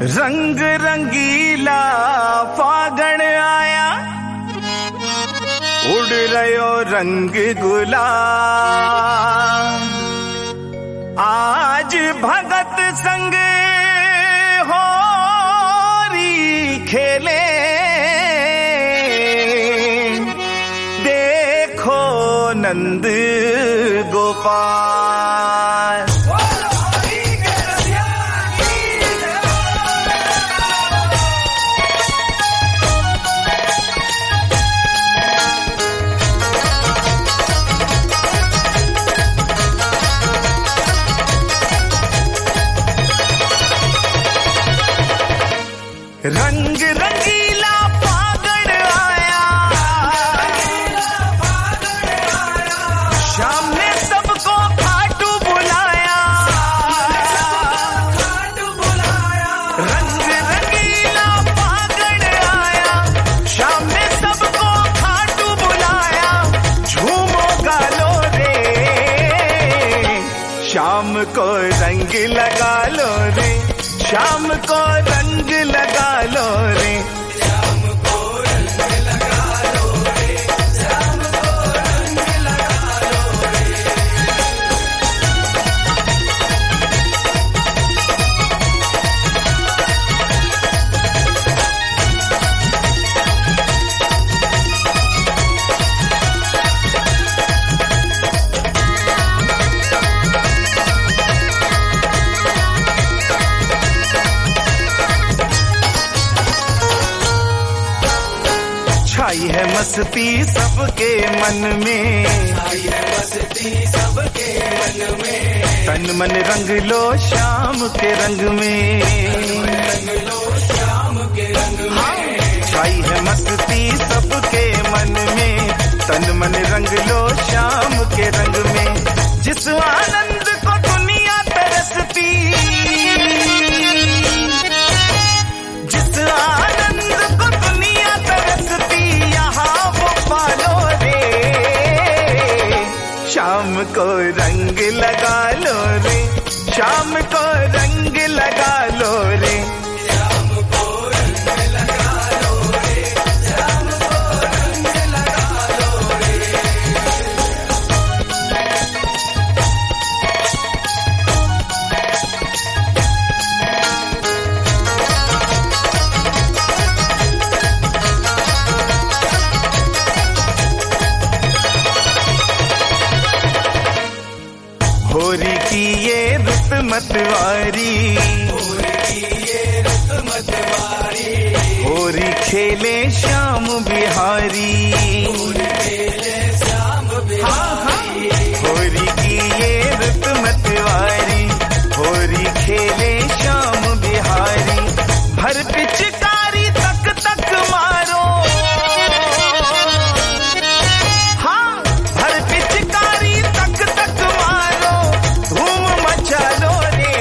रंग रंगीला फागण आया, उड़ रयो रंग गुलाल। आज भगत संग होरी खेले, देखो नंद गोपाल। रंग रंगीला फागण आया, शाम ने सबको खाटू बुलाया। रंग रंगीला फागण आया, शाम ने सबको खाटू बुलाया। झूमो गालो रे, शाम को रंग लगा लो रे, शाम को रंग लगा लो रे, शाम को रंग लगा लो रे, शाम को रंग लगा लो रे। छाई है मस्ती सबके मन में, छाई है मस्ती सबके मन में। तन मन रंग लो शाम के रंग में, रंग लो शाम के रंग में। छाई है मस्ती सबके मन में, तन मन रंग लो शाम के रंग में। जिस आनंद को दुनिया तरसती, जिस आनंद को दुनिया तरसती, यहाँ वो पालो रे, शाम को रंग लगा लो रे, शाम को रंग लगा लो रे, शाम को रंग लगा लो रे, शाम को रंग लगा लो रे। होरी की ये रुत मतवारी, होरी की ये रुत मतवारी। होरी खेले श्याम बिहारी, होरी खेले श्याम बिहारी। होरी की ये रुत मतवारी, होरी खेले श्याम बिहारी। भर पिचकारी तक तक मारो, हाँ भर पिचकारी तक तक मारो, धूम मचा लो रे,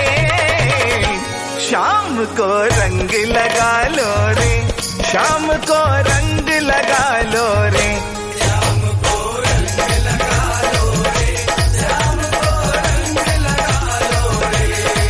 शाम को रंग लगा लो रे, शाम को रंग लगा लो रे, शाम को रंग लगा लो रे, शाम को रंग लगा लो रे।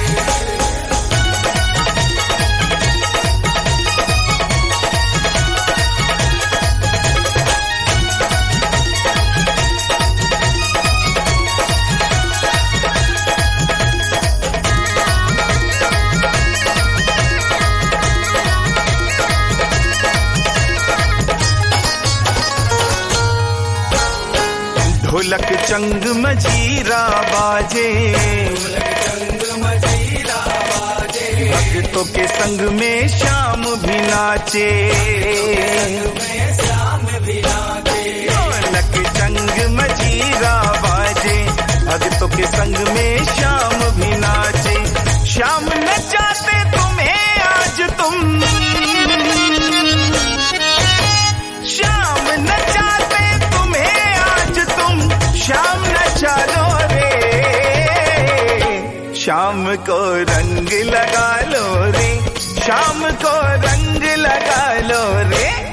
ढोलक चंग मजीरा बाजे, रंग मजीरा बाजे। भक्तों के संग में श्याम भी नाचे, में श्याम भी नाचे। ढोलक चंग मजीरा बाजे, भक्तों के संग में श्याम भी नाचे। श्याम नचाते तुम्हें आज तुम, श्याम नचाते तुम्हें आज तुम, श्याम नचा लो रे, शाम को रंग लगा लो रे, शाम को रंग लगा लो रे।